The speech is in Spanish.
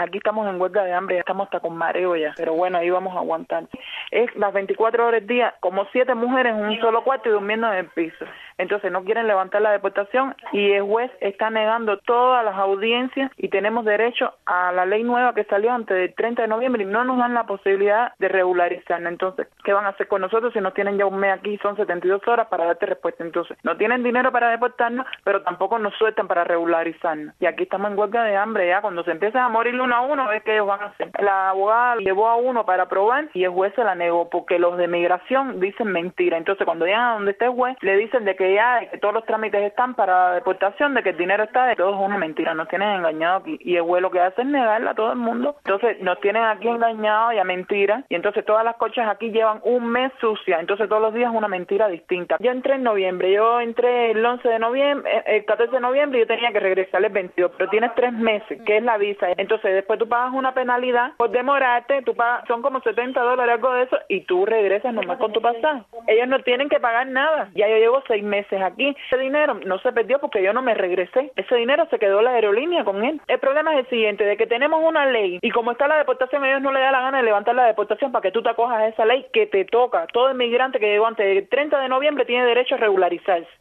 Aquí estamos en huelga de hambre, ya estamos hasta con mareo ya, pero bueno, ahí vamos a aguantar. Es las 24 horas del día, como 7 mujeres en un solo cuarto y durmiendo en el piso. Entonces no quieren levantar la deportación y el juez está negando todas las audiencias y tenemos derecho a la ley nueva que salió antes del 30 de noviembre y no nos dan la posibilidad de regularizarla. Entonces, ¿qué van a hacer con nosotros si nos tienen ya un mes aquí? Son 72 horas para darte respuesta. Entonces, no tienen dinero para deportarnos, pero tampoco nos sueltan para regularizarnos. Y aquí estamos en huelga de hambre ya. Cuando se empiezan a morir uno a uno, es que ellos van a hacer. La abogada llevó a uno para probar y el juez se la negó porque los de migración dicen mentira. Entonces, cuando llegan a donde está el juez, le dicen de que ya de que todos los trámites están para la deportación, de que el dinero está, de todo es una mentira. Nos tienen engañados aquí. Y el juez lo que hace es negarla a todo el mundo. Entonces, nos tienen aquí engañados y a mentira. Y entonces todas las cochas aquí llevan un mes sucia. Entonces, todos los días una mentira distinta. Yo entré en noviembre. Yo entré el 11 de noviembre, el 14 de noviembre y yo tenía que regresar el 22. Pero tienes 3 meses, que es la visa. Entonces, después tú pagas una penalidad por demorarte. Tú pagas, son como $70, algo de eso, y tú regresas nomás con tu pasaje. Ellos no tienen que pagar nada. Ya yo llevo 6 meses aquí. Ese dinero no se perdió porque yo no me regresé. Ese dinero se quedó la aerolínea con él. El problema es el siguiente, de que tenemos una ley y como está la deportación, a ellos no les da la gana de levantar la deportación para que tú te acojas a esa ley que te toca. Todo inmigrante que llegó antes del 30 de noviembre tiene derecho a regularizarse.